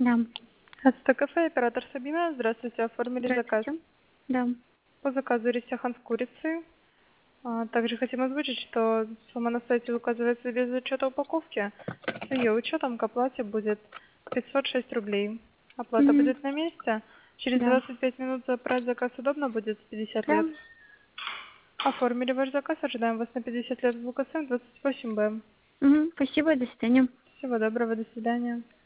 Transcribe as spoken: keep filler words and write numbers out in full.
Да. Это кафе, оператор Сабина. Здравствуйте, оформили заказ. Здравствуйте. Да. По заказу рестяхан с курицей. А, также хотим озвучить, что сумма на сайте указывается без учета упаковки. С ее учетом к оплате будет пятьсот шесть рублей. Оплата Угу. будет на месте. Через Да. двадцать пять минут забрать заказ удобно будет с пятьдесят Да. лет. Оформили ваш заказ, ожидаем вас на пятьдесят лет в ВКС двадцать восемь Б. Угу. Спасибо, до свидания. Всего доброго, до свидания.